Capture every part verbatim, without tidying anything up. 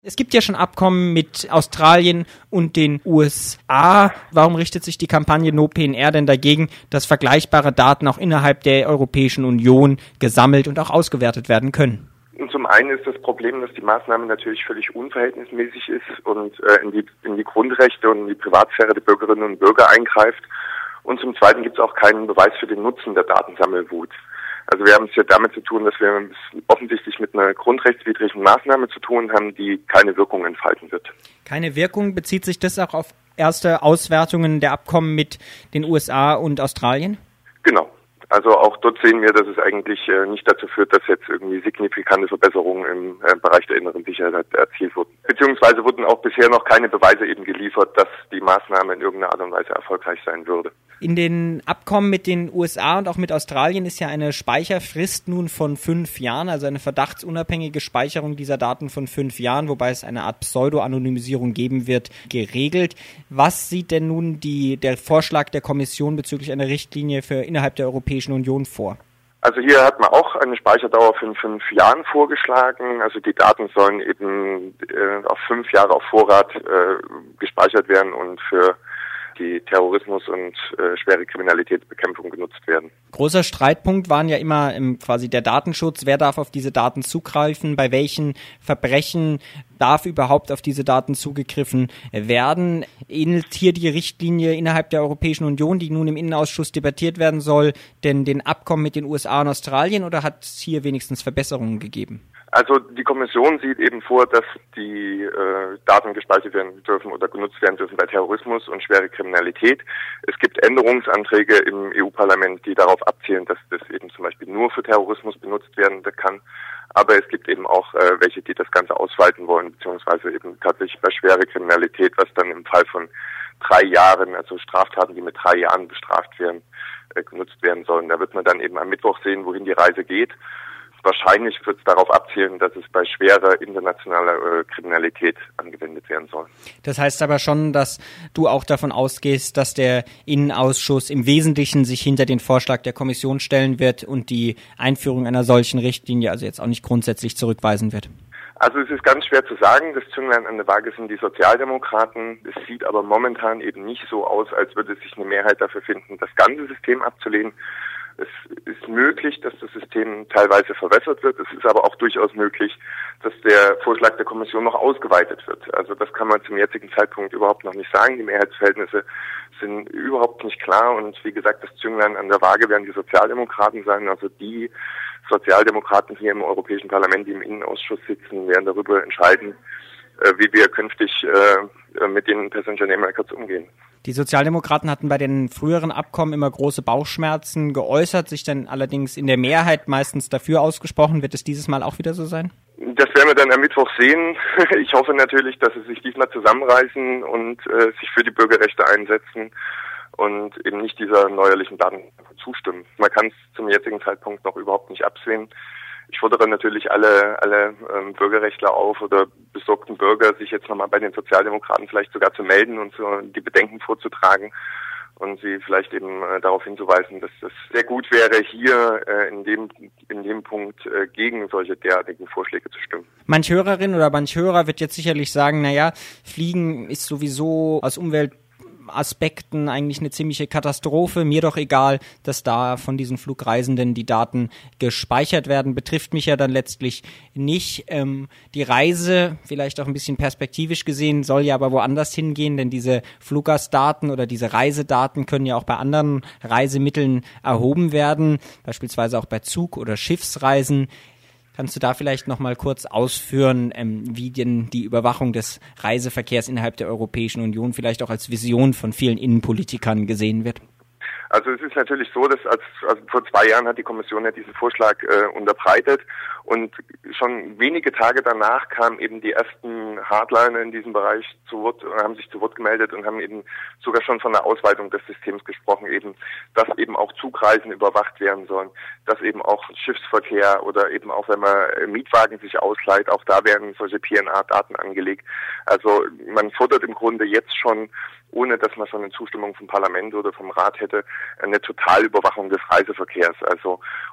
Es gibt ja schon Abkommen mit Australien und den U S A. Warum richtet sich die Kampagne No P N R denn dagegen, dass vergleichbare Daten auch innerhalb der Europäischen Union gesammelt und auch ausgewertet werden können? Und zum einen ist das Problem, dass die Maßnahme natürlich völlig unverhältnismäßig ist und äh, in die, in die Grundrechte und in die Privatsphäre der Bürgerinnen und Bürger eingreift. Und zum zweiten gibt es auch keinen Beweis für den Nutzen der Datensammelwut. Also wir haben es ja damit zu tun, dass wir es offensichtlich mit einer grundrechtswidrigen Maßnahme zu tun haben, die keine Wirkung entfalten wird. Keine Wirkung? Bezieht sich das auch auf erste Auswertungen der Abkommen mit den U S A und Australien? Genau. Also auch dort sehen wir, dass es eigentlich äh, nicht dazu führt, dass jetzt irgendwie signifikante Verbesserungen im äh, Bereich der inneren Sicherheit erzielt wurden. Beziehungsweise wurden auch bisher noch keine Beweise eben geliefert, dass die Maßnahme in irgendeiner Art und Weise erfolgreich sein würde. In den Abkommen mit den U S A und auch mit Australien ist ja eine Speicherfrist nun von fünf Jahren, also eine verdachtsunabhängige Speicherung dieser Daten von fünf Jahren, wobei es eine Art Pseudo-Anonymisierung geben wird, geregelt. Was sieht denn nun die, der Vorschlag der Kommission bezüglich einer Richtlinie für innerhalb der Europäischen Union vor? Also hier hat man auch eine Speicherdauer von fünf Jahren vorgeschlagen. Also die Daten sollen eben äh, auf fünf Jahre auf Vorrat äh, gespeichert werden und für die Terrorismus- und äh, schwere Kriminalitätsbekämpfung genutzt werden. Großer Streitpunkt waren ja immer ähm, quasi der Datenschutz. Wer darf auf diese Daten zugreifen? Bei welchen Verbrechen darf überhaupt auf diese Daten zugegriffen werden? Ähnelt hier die Richtlinie innerhalb der Europäischen Union, die nun im Innenausschuss debattiert werden soll, denn den Abkommen mit den U S A und Australien, oder hat es hier wenigstens Verbesserungen gegeben? Also die Kommission sieht eben vor, dass die äh, Daten gespeichert werden dürfen oder genutzt werden dürfen bei Terrorismus und schwere Kriminalität. Es gibt Änderungsanträge im E U-Parlament, die darauf abzielen, dass das eben zum Beispiel nur für Terrorismus benutzt werden kann. Aber es gibt eben auch äh, welche, die das Ganze ausweiten wollen, beziehungsweise eben tatsächlich bei schwere Kriminalität, was dann im Fall von drei Jahren, also Straftaten, die mit drei Jahren bestraft werden, äh, genutzt werden sollen. Da wird man dann eben am Mittwoch sehen, wohin die Reise geht. Wahrscheinlich wird es darauf abzielen, dass es bei schwerer internationaler äh, Kriminalität angewendet werden soll. Das heißt aber schon, dass du auch davon ausgehst, dass der Innenausschuss im Wesentlichen sich hinter den Vorschlag der Kommission stellen wird und die Einführung einer solchen Richtlinie also jetzt auch nicht grundsätzlich zurückweisen wird. Also es ist ganz schwer zu sagen. Das Zünglein an der Waage sind die Sozialdemokraten. Es sieht aber momentan eben nicht so aus, als würde sich eine Mehrheit dafür finden, das ganze System abzulehnen. Es ist möglich, dass das System teilweise verwässert wird. Es ist aber auch durchaus möglich, dass der Vorschlag der Kommission noch ausgeweitet wird. Also das kann man zum jetzigen Zeitpunkt überhaupt noch nicht sagen. Die Mehrheitsverhältnisse sind überhaupt nicht klar. Und wie gesagt, das Zünglein an der Waage werden die Sozialdemokraten sein. Also die Sozialdemokraten hier im Europäischen Parlament, die im Innenausschuss sitzen, werden darüber entscheiden, wie wir künftig äh, mit den Passenger Name Records umgehen. Die Sozialdemokraten hatten bei den früheren Abkommen immer große Bauchschmerzen geäußert, sich dann allerdings in der Mehrheit meistens dafür ausgesprochen. Wird es dieses Mal auch wieder so sein? Das werden wir dann am Mittwoch sehen. Ich hoffe natürlich, dass sie sich diesmal zusammenreißen und äh, sich für die Bürgerrechte einsetzen und eben nicht dieser neuerlichen Daten zustimmen. Man kann es zum jetzigen Zeitpunkt noch überhaupt nicht absehen. Ich fordere natürlich alle alle ähm, Bürgerrechtler auf oder besorgten Bürger, sich jetzt nochmal bei den Sozialdemokraten vielleicht sogar zu melden und so die Bedenken vorzutragen und sie vielleicht eben äh, darauf hinzuweisen, dass es sehr gut wäre, hier äh, in dem in dem Punkt äh, gegen solche derartigen Vorschläge zu stimmen. Manch Hörerin oder manch Hörer wird jetzt sicherlich sagen, naja, Fliegen ist sowieso aus Umwelt Aspekten eigentlich eine ziemliche Katastrophe. Mir doch egal, dass da von diesen Flugreisenden die Daten gespeichert werden. Betrifft mich ja dann letztlich nicht. Ähm, die Reise, vielleicht auch ein bisschen perspektivisch gesehen, soll ja aber woanders hingehen, denn diese Fluggastdaten oder diese Reisedaten können ja auch bei anderen Reisemitteln erhoben werden, beispielsweise auch bei Zug- oder Schiffsreisen. Kannst du da vielleicht noch mal kurz ausführen, ähm, wie denn die Überwachung des Reiseverkehrs innerhalb der Europäischen Union vielleicht auch als Vision von vielen Innenpolitikern gesehen wird? Also es ist natürlich so, dass als, also vor zwei Jahren hat die Kommission ja diesen Vorschlag äh, unterbreitet und schon wenige Tage danach kamen eben die ersten Hardliner in diesem Bereich zu Wort, haben sich zu Wort gemeldet und haben eben sogar schon von der Ausweitung des Systems gesprochen, eben, dass eben auch Zugreisen überwacht werden sollen, dass eben auch Schiffsverkehr oder eben auch wenn man Mietwagen sich ausleiht, auch da werden solche P N R-Daten angelegt. Also man fordert im Grunde jetzt schon, ohne dass man schon eine Zustimmung vom Parlament oder vom Rat hätte, eine Totalüberwachung des Reiseverkehrs. Also und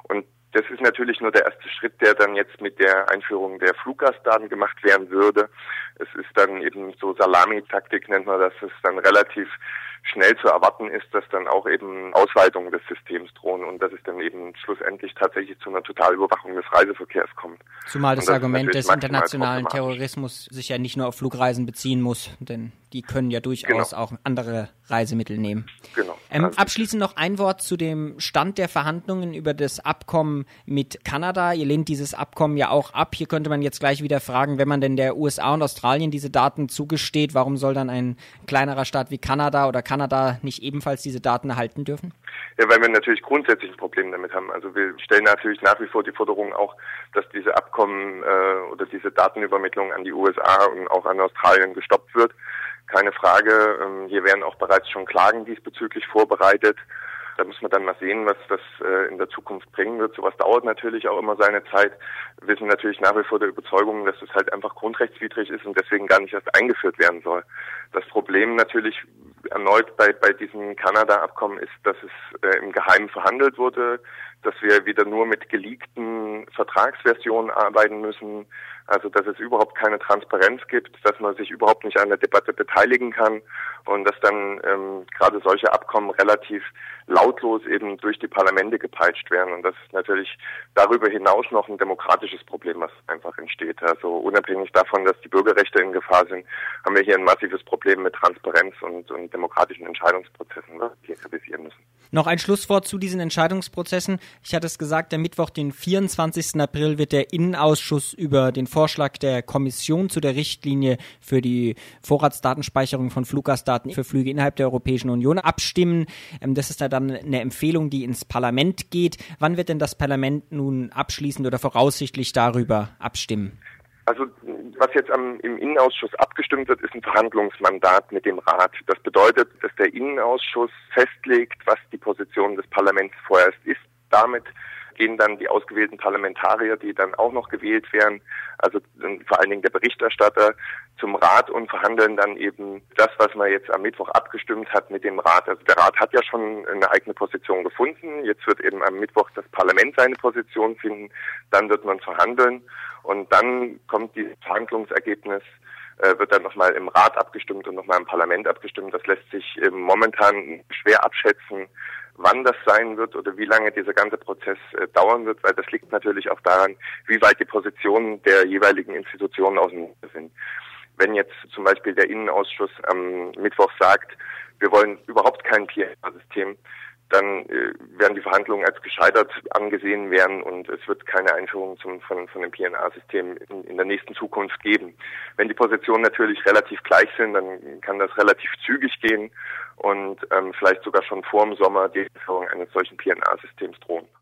Das ist natürlich nur der erste Schritt, der dann jetzt mit der Einführung der Fluggastdaten gemacht werden würde. Es ist dann eben so Salami-Taktik, nennt man das, es dann relativ schnell zu erwarten ist, dass dann auch eben Ausweitungen des Systems drohen und dass es dann eben schlussendlich tatsächlich zu einer Totalüberwachung des Reiseverkehrs kommt. Zumal das, das Argument des internationalen Terrorismus sich ja nicht nur auf Flugreisen beziehen muss, denn die können ja durchaus genau. auch andere Reisemittel nehmen. Genau. Ähm, also abschließend noch ein Wort zu dem Stand der Verhandlungen über das Abkommen mit Kanada. Ihr lehnt dieses Abkommen ja auch ab. Hier könnte man jetzt gleich wieder fragen, wenn man denn der U S A und Australien diese Daten zugesteht, warum soll dann ein kleinerer Staat wie Kanada oder Kanada nicht ebenfalls diese Daten erhalten dürfen? Ja, weil wir natürlich grundsätzlich ein Problem damit haben. Also wir stellen natürlich nach wie vor die Forderung auch, dass diese Abkommen äh, oder diese Datenübermittlung an die U S A und auch an Australien gestoppt wird. Keine Frage. Ähm, hier werden auch bereits schon Klagen diesbezüglich vorbereitet. Da muss man dann mal sehen, was das äh, in der Zukunft bringen wird. Sowas dauert natürlich auch immer seine Zeit. Wir sind natürlich nach wie vor der Überzeugung, dass es halt einfach grundrechtswidrig ist und deswegen gar nicht erst eingeführt werden soll. Das Problem natürlich erneut bei, bei diesem Kanada-Abkommen ist, dass es äh, im Geheimen verhandelt wurde, dass wir wieder nur mit geleakten Vertragsversionen arbeiten müssen, also dass es überhaupt keine Transparenz gibt, dass man sich überhaupt nicht an der Debatte beteiligen kann und dass dann ähm, gerade solche Abkommen relativ lautlos eben durch die Parlamente gepeitscht werden. Und das ist natürlich darüber hinaus noch ein demokratisches Problem, was einfach entsteht. Also unabhängig davon, dass die Bürgerrechte in Gefahr sind, haben wir hier ein massives Problem mit Transparenz und, und demokratischen Entscheidungsprozessen, was wir realisieren müssen. Noch ein Schlusswort zu diesen Entscheidungsprozessen. Ich hatte es gesagt, der Mittwoch, den vierundzwanzigsten April, wird der Innenausschuss über den Vorschlag der Kommission zu der Richtlinie für die Vorratsdatenspeicherung von Fluggastdaten für Flüge innerhalb der Europäischen Union abstimmen. Das ist da dann eine Empfehlung, die ins Parlament geht. Wann wird denn das Parlament nun abschließend oder voraussichtlich darüber abstimmen? Also was jetzt am, im Innenausschuss abgestimmt wird, ist ein Verhandlungsmandat mit dem Rat. Das bedeutet, dass der Innenausschuss festlegt, was die Position des Parlaments vorerst ist. Damit gehen dann die ausgewählten Parlamentarier, die dann auch noch gewählt werden, also vor allen Dingen der Berichterstatter, zum Rat und verhandeln dann eben das, was man jetzt am Mittwoch abgestimmt hat mit dem Rat. Also der Rat hat ja schon eine eigene Position gefunden. Jetzt wird eben am Mittwoch das Parlament seine Position finden. Dann wird man verhandeln und dann kommt dieses Verhandlungsergebnis, äh, wird dann nochmal im Rat abgestimmt und nochmal im Parlament abgestimmt. Das lässt sich eben momentan schwer abschätzen, wann das sein wird oder wie lange dieser ganze Prozess äh, dauern wird, weil das liegt natürlich auch daran, wie weit die Positionen der jeweiligen Institutionen auseinander sind. Wenn jetzt zum Beispiel der Innenausschuss am Mittwoch sagt, wir wollen überhaupt kein P N R-System, dann äh, werden die Verhandlungen als gescheitert angesehen werden und es wird keine Einführung zum, von, von dem P N R-System in, in der nächsten Zukunft geben. Wenn die Positionen natürlich relativ gleich sind, dann kann das relativ zügig gehen und ähm, vielleicht sogar schon vor dem Sommer die Einführung eines solchen P N R-Systems drohen.